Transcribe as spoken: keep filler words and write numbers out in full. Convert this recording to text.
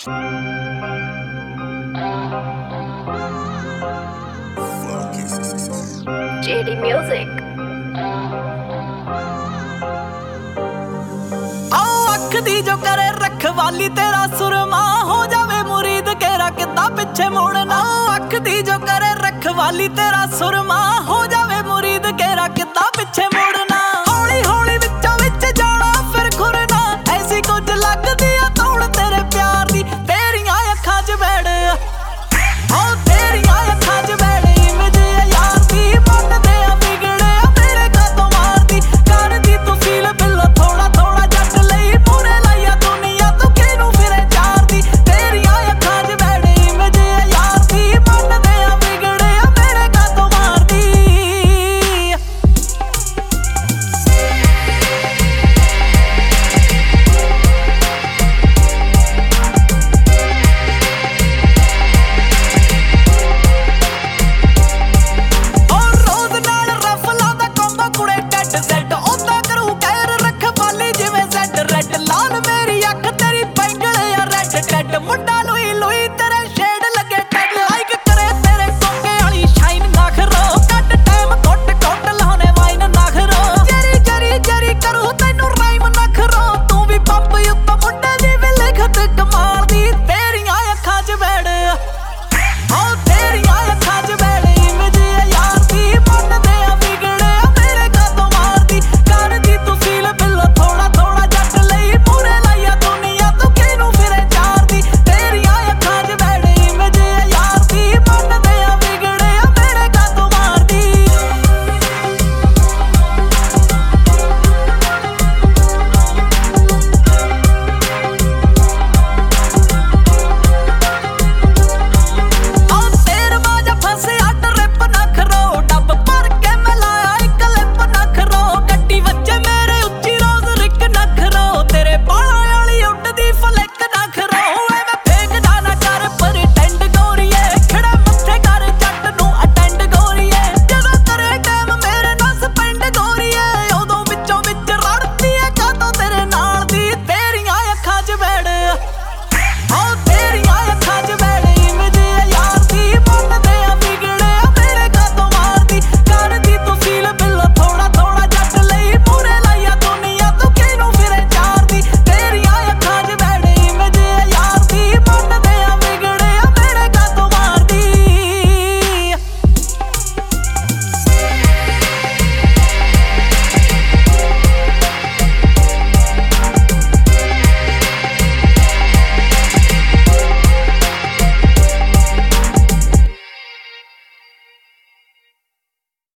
J D Music। आओ अख दी जो करे रखवाली तेरा सुरमा हो जावे मुरीद केरा किदा पिछे मुड़ना। अख दी जो करे रखवाली तेरा सुरमा हो जावे मुरीद केरा किदा पिछे मुड़ना।